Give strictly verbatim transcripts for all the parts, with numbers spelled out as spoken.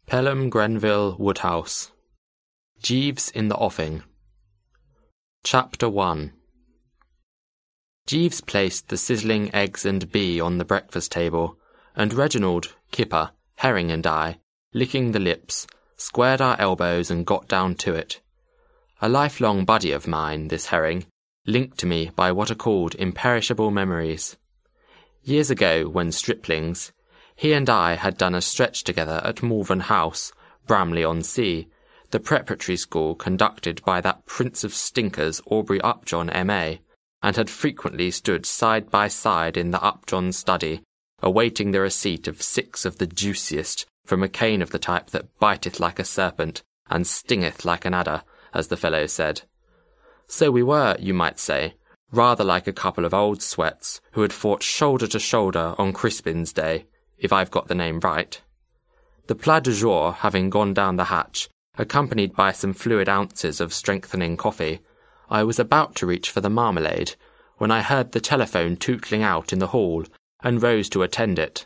Pelham Grenville Woodhouse. Jeeves in the Offing. Chapter one. Jeeves placed the sizzling eggs and bee on the breakfast table, and Reginald, Kipper, Herring and I, licking the lips, squared our elbows and got down to it. A lifelong buddy of mine, this Herring, linked to me by what are called imperishable memories. Years ago, when striplings, he and I had done a stretch together at Malvern House, Bramley-on-Sea, the preparatory school conducted by that prince of stinkers Aubrey Upjohn M A, and had frequently stood side by side in the Upjohn study, awaiting the receipt of six of the juiciest from a cane of the type that biteth like a serpent and stingeth like an adder, as the fellow said. So we were, you might say, rather like a couple of old sweats who had fought shoulder to shoulder on Crispin's Day, if I've got the name right. The plat du jour having gone down the hatch, accompanied by some fluid ounces of strengthening coffee, I was about to reach for the marmalade, when I heard the telephone tootling out in the hall, and rose to attend it.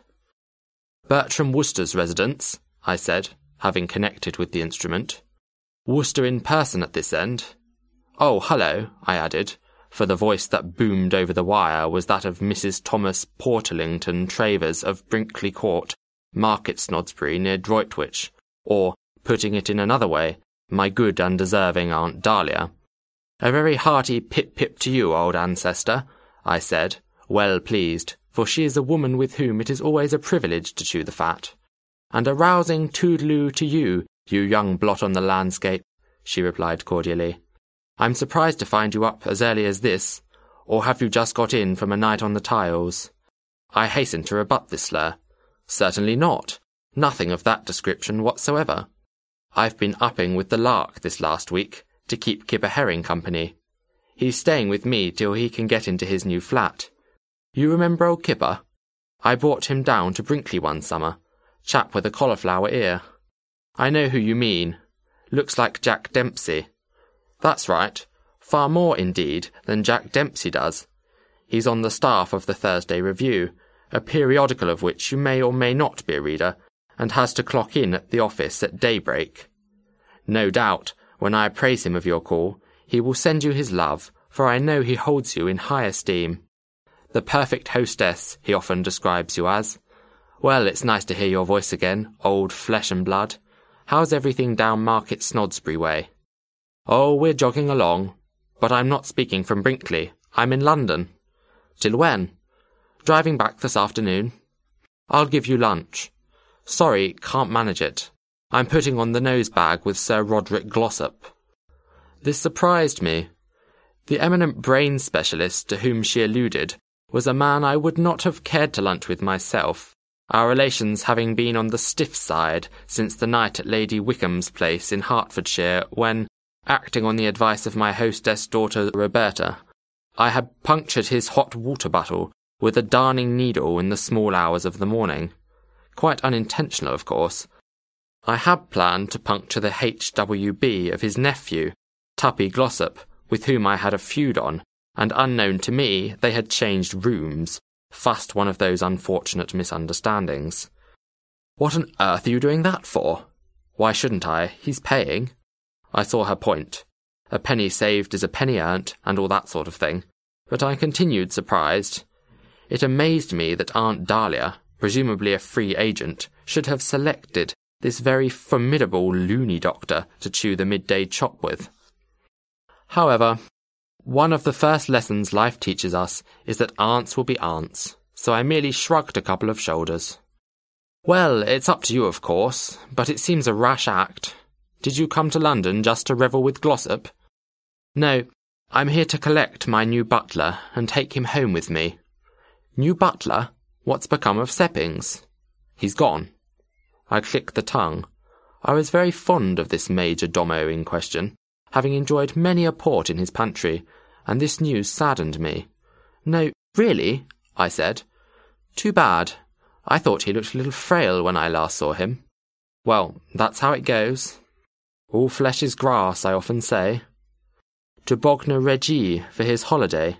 "Bertram Wooster's residence," I said, having connected with the instrument. "Wooster in person at this end." "Oh, hullo," I added, for the voice that boomed over the wire was that of Missus Thomas Portlington Travers of Brinkley Court, Market Snodsbury, near Droitwich, or, putting it in another way, my good undeserving Aunt Dahlia. "A very hearty pip-pip to you, old ancestor," I said, well pleased, for she is a woman with whom it is always a privilege to chew the fat. "And a rousing toodaloo to you, you young blot on the landscape," she replied cordially. "I'm surprised to find you up as early as this, or have you just got in from a night on the tiles?" I hastened to rebut this slur. "Certainly not. Nothing of that description whatsoever. I've been upping with the lark this last week, to keep Kipper Herring company. He's staying with me till he can get into his new flat. You remember old Kipper? I brought him down to Brinkley one summer, chap with a cauliflower ear. I know who you mean. Looks like Jack Dempsey. That's right, far more, indeed, than Jack Dempsey does. He's on the staff of the Thursday Review, a periodical of which you may or may not be a reader, and has to clock in at the office at daybreak. No doubt, when I appraise him of your call, he will send you his love, for I know he holds you in high esteem. The perfect hostess, he often describes you as. Well, it's nice to hear your voice again, old flesh and blood. How's everything down Market Snodsbury way?" "Oh, we're jogging along. But I'm not speaking from Brinkley. I'm in London." "Till when?" "Driving back this afternoon." "I'll give you lunch." "Sorry, can't manage it. I'm putting on the nose bag with Sir Roderick Glossop." This surprised me. The eminent brain specialist to whom she alluded was a man I would not have cared to lunch with myself, our relations having been on the stiff side since the night at Lady Wickham's place in Hertfordshire when, acting on the advice of my hostess daughter Roberta, I had punctured his hot water bottle with a darning needle in the small hours of the morning. Quite unintentional, of course. I had planned to puncture the H W B of his nephew, Tuppy Glossop, with whom I had a feud on, and unknown to me they had changed rooms, fussed one of those unfortunate misunderstandings. "What on earth are you doing that for?" "Why shouldn't I? He's paying." I saw her point. A penny saved is a penny earned, and all that sort of thing. But I continued surprised. It amazed me that Aunt Dahlia, presumably a free agent, should have selected this very formidable loony doctor to chew the midday chop with. However, one of the first lessons life teaches us is that aunts will be aunts, so I merely shrugged a couple of shoulders. "Well, it's up to you, of course, but it seems a rash act. Did you come to London just to revel with Glossop?" "No, I'm here to collect my new butler and take him home with me." "New butler? What's become of Seppings?" "He's gone." I clicked the tongue. I was very fond of this Major Domo in question, having enjoyed many a port in his pantry, and this news saddened me. "No, really?" I said. "Too bad. I thought he looked a little frail when I last saw him." "Well, that's how it goes. All flesh is grass, I often say." "To Bognor Regis for his holiday."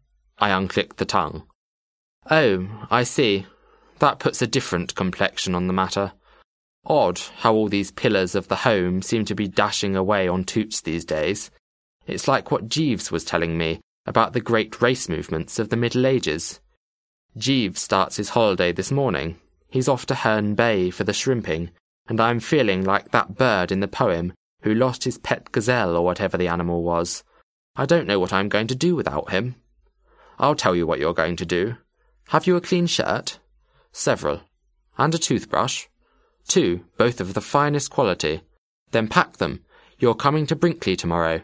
I unclicked the tongue. "Oh, I see. That puts a different complexion on the matter. Odd how all these pillars of the home seem to be dashing away on toots these days. It's like what Jeeves was telling me about the great race movements of the Middle Ages. Jeeves starts his holiday this morning. He's off to Herne Bay for the shrimping, and I'm feeling like that bird in the poem who lost his pet gazelle or whatever the animal was. I don't know what I'm going to do without him. I'll tell you what you're going to do. Have you a clean shirt? Several. And a toothbrush? Two, both of the finest quality. Then pack them. You're coming to Brinkley tomorrow.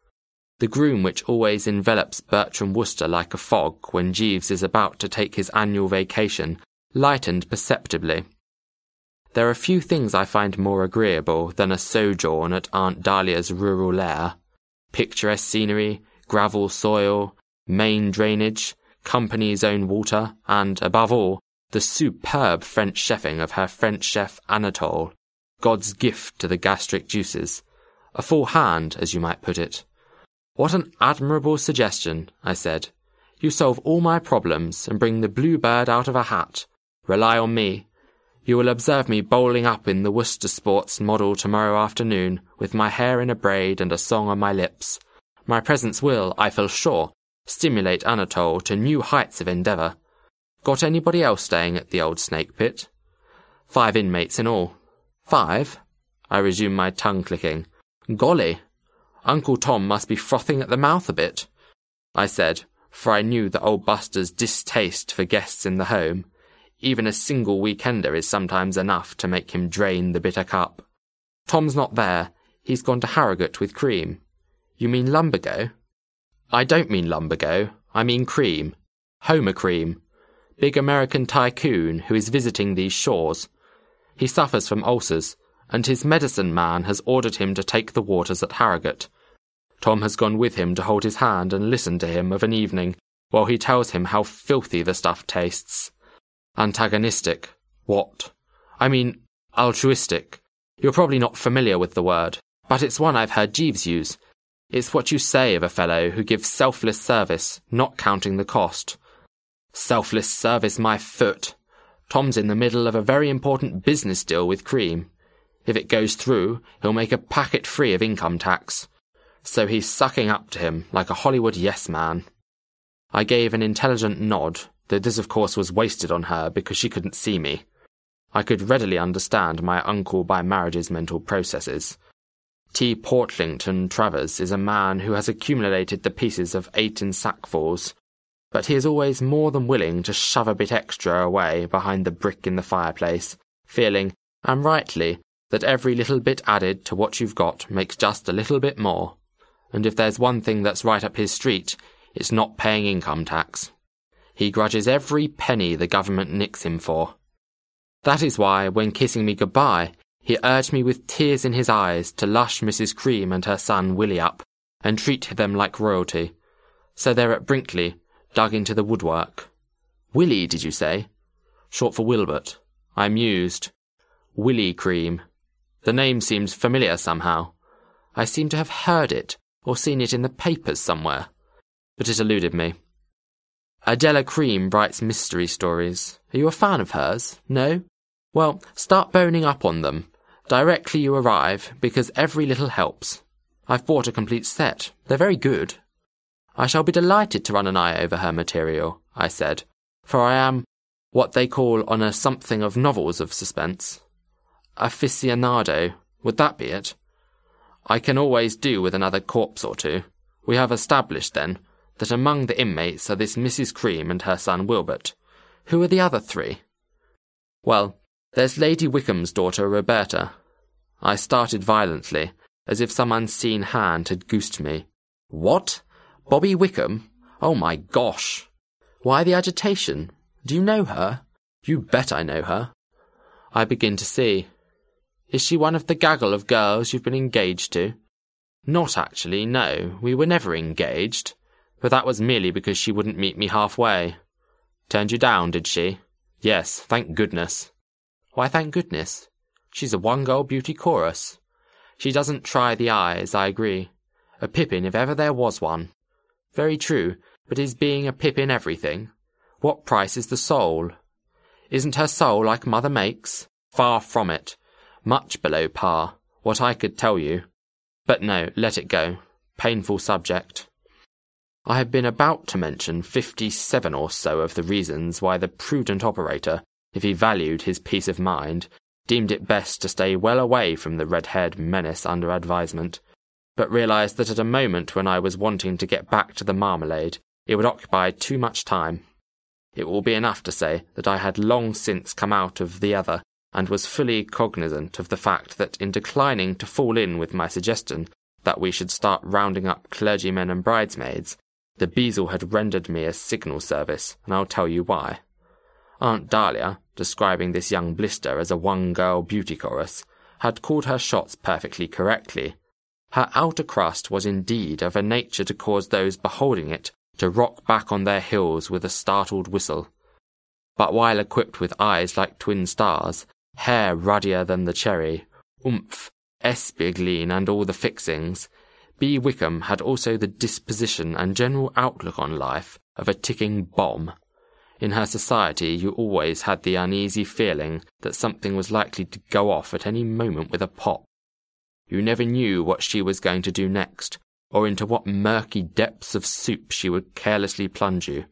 The gloom which always envelops Bertram Wooster like a fog when Jeeves is about to take his annual vacation lightened perceptibly. There are few things I find more agreeable than a sojourn at Aunt Dahlia's rural lair. Picturesque scenery, gravel soil, main drainage, company's own water, and, above all, the superb French chefing of her French chef Anatole, God's gift to the gastric juices. A full hand, as you might put it. What an admirable suggestion, I said. You solve all my problems and bring the blue bird out of a hat. Rely on me. You will observe me bowling up in the Worcester Sports model tomorrow afternoon, with my hair in a braid and a song on my lips. My presence will, I feel sure, stimulate Anatole to new heights of endeavour. Got anybody else staying at the old snake pit? Five inmates in all. Five? I resumed my tongue clicking. Golly! Uncle Tom must be frothing at the mouth a bit, I said, for I knew the old Buster's distaste for guests in the home. Even a single weekender is sometimes enough to make him drain the bitter cup. Tom's not there. He's gone to Harrogate with Cream. You mean Lumbago? I don't mean Lumbago. I mean Cream. Homer Cream. Big American tycoon who is visiting these shores. He suffers from ulcers, and his medicine man has ordered him to take the waters at Harrogate. Tom has gone with him to hold his hand and listen to him of an evening, while he tells him how filthy the stuff tastes. Antagonistic. What? I mean, altruistic. You're probably not familiar with the word, but it's one I've heard Jeeves use. It's what you say of a fellow who gives selfless service, not counting the cost. Selfless service, my foot. Tom's in the middle of a very important business deal with Cream. If it goes through, he'll make a packet free of income tax. So he's sucking up to him like a Hollywood yes-man. I gave an intelligent nod, though this of course was wasted on her because she couldn't see me. I could readily understand my uncle by marriage's mental processes. T. Portlington Travers is a man who has accumulated the pieces of eight in sackfuls, but he is always more than willing to shove a bit extra away behind the brick in the fireplace, feeling, and rightly, that every little bit added to what you've got makes just a little bit more. And if there's one thing that's right up his street, it's not paying income tax. He grudges every penny the government nicks him for. That is why, when kissing me goodbye, he urged me with tears in his eyes to lush Missus Cream and her son Willie up, and treat them like royalty. So they're at Brinkley, dug into the woodwork. Willie, did you say? Short for Wilbert. I mused. Willie Cream. The name seems familiar somehow. I seem to have heard it, or seen it in the papers somewhere. But it eluded me. Adela Cream writes mystery stories. Are you a fan of hers? No? Well, start boning up on them, directly you arrive, because every little helps. I've bought a complete set. They're very good. I shall be delighted to run an eye over her material, I said, for I am what they call on a something of novels of suspense. Aficionado, would that be it? I can always do with another corpse or two. We have established, then, that among the inmates are this Missus Cream and her son Wilbert. Who are the other three? Well, there's Lady Wickham's daughter Roberta. I started violently, as if some unseen hand had goosed me. What? Bobby Wickham? Oh my gosh! Why the agitation? Do you know her? You bet I know her. I begin to see. Is she one of the gaggle of girls you've been engaged to? Not actually, no. We were never engaged. But that was merely because she wouldn't meet me halfway. Turned you down, did she? Yes, thank goodness. Why thank goodness? She's a one-girl beauty chorus. She doesn't try the eyes, I agree. A pippin if ever there was one. Very true, but is being a pippin everything? What price is the soul? Isn't her soul like Mother Makes? Far from it. Much below par, what I could tell you. But no, let it go. Painful subject. I had been about to mention fifty-seven or so of the reasons why the prudent operator, if he valued his peace of mind, deemed it best to stay well away from the red-haired menace under advisement, but realised that at a moment when I was wanting to get back to the marmalade, it would occupy too much time. It will be enough to say that I had long since come out of the other, and was fully cognizant of the fact that in declining to fall in with my suggestion that we should start rounding up clergymen and bridesmaids, the Beazle had rendered me a signal service, and I'll tell you why. Aunt Dahlia, describing this young blister as a one-girl beauty chorus, had called her shots perfectly correctly. Her outer crust was indeed of a nature to cause those beholding it to rock back on their heels with a startled whistle. But while equipped with eyes like twin stars, hair ruddier than the cherry, oomph, espigline and all the fixings, B. Wickham had also the disposition and general outlook on life of a ticking bomb. In her society you always had the uneasy feeling that something was likely to go off at any moment with a pop. You never knew what she was going to do next, or into what murky depths of soup she would carelessly plunge you.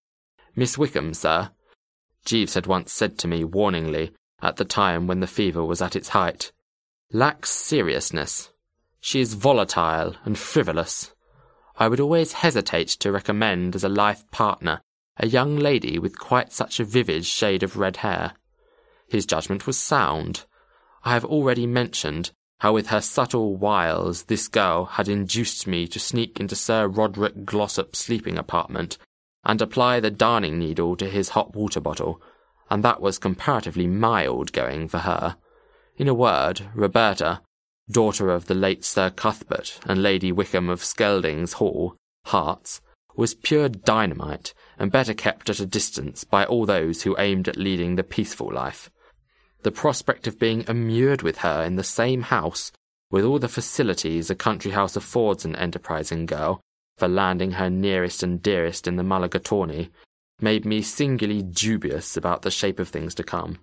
Miss Wickham, sir, Jeeves had once said to me warningly, at the time when the fever was at its height, lacks seriousness. She is volatile and frivolous. I would always hesitate to recommend as a life partner a young lady with quite such a vivid shade of red hair. His judgment was sound. I have already mentioned how with her subtle wiles this girl had induced me to sneak into Sir Roderick Glossop's sleeping apartment and apply the darning needle to his hot water bottle, and that was comparatively mild going for her. In a word, Roberta, daughter of the late Sir Cuthbert and Lady Wickham of Skeldings Hall, Herts, was pure dynamite, and better kept at a distance by all those who aimed at leading the peaceful life. The prospect of being immured with her in the same house, with all the facilities a country house affords an enterprising girl, for landing her nearest and dearest in the Mulligatawny, made me singularly dubious about the shape of things to come.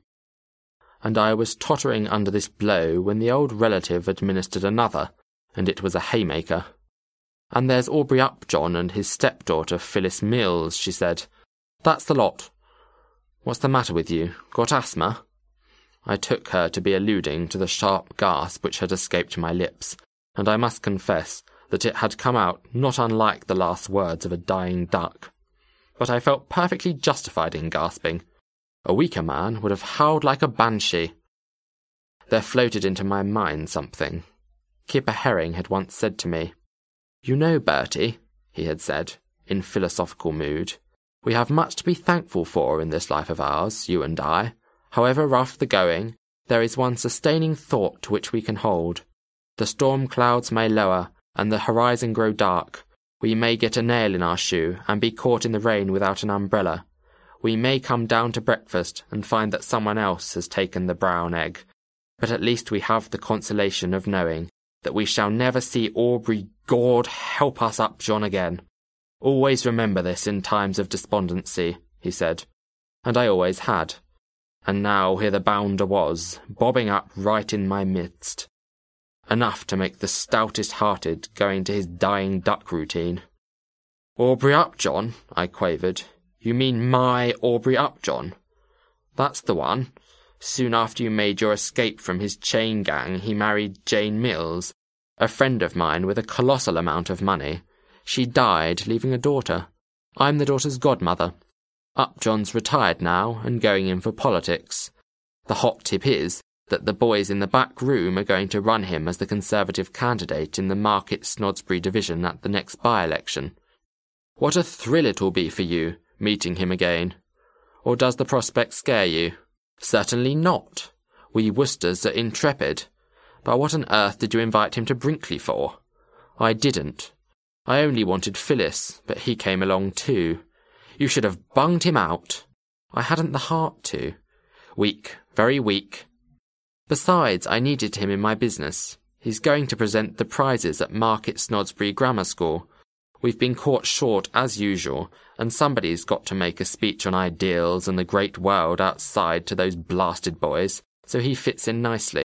And I was tottering under this blow when the old relative administered another, and it was a haymaker. And there's Aubrey Upjohn and his stepdaughter Phyllis Mills, she said. That's the lot. What's the matter with you? Got asthma? I took her to be alluding to the sharp gasp which had escaped my lips, and I must confess that it had come out not unlike the last words of a dying duck. But I felt perfectly justified in gasping. A weaker man would have howled like a banshee. There floated into my mind something. Kipper Herring had once said to me, "You know, Bertie," he had said, in philosophical mood, "we have much to be thankful for in this life of ours, you and I. However rough the going, there is one sustaining thought to which we can hold. The storm clouds may lower, and the horizon grow dark. We may get a nail in our shoe, and be caught in the rain without an umbrella. We may come down to breakfast, and find that someone else has taken the brown egg. But at least we have the consolation of knowing that we shall never see Aubrey God help us Upjohn again. Always remember this in times of despondency," he said. And I always had. And now here the bounder was, bobbing up right in my midst. Enough to make the stoutest-hearted going to his dying duck routine. "Aubrey Upjohn?" I quavered. "You mean my Aubrey Upjohn?" "That's the one. Soon after you made your escape from his chain gang, he married Jane Mills, a friend of mine with a colossal amount of money. She died, leaving a daughter. I'm the daughter's godmother. Upjohn's retired now and going in for politics. The hot tip is that the boys in the back room are going to run him as the Conservative candidate in the Market Snodsbury division at the next by-election. What a thrill it'll be for you, meeting him again. Or does the prospect scare you? Certainly not. We Worcesters are intrepid. But what on earth did you invite him to Brinkley for? I didn't. I only wanted Phyllis, but he came along too. You should have bunged him out. I hadn't the heart to. Weak, very weak. Besides, I needed him in my business. He's going to present the prizes at Market Snodsbury Grammar School. We've been caught short as usual, and somebody's got to make a speech on ideals and the great world outside to those blasted boys, so he fits in nicely.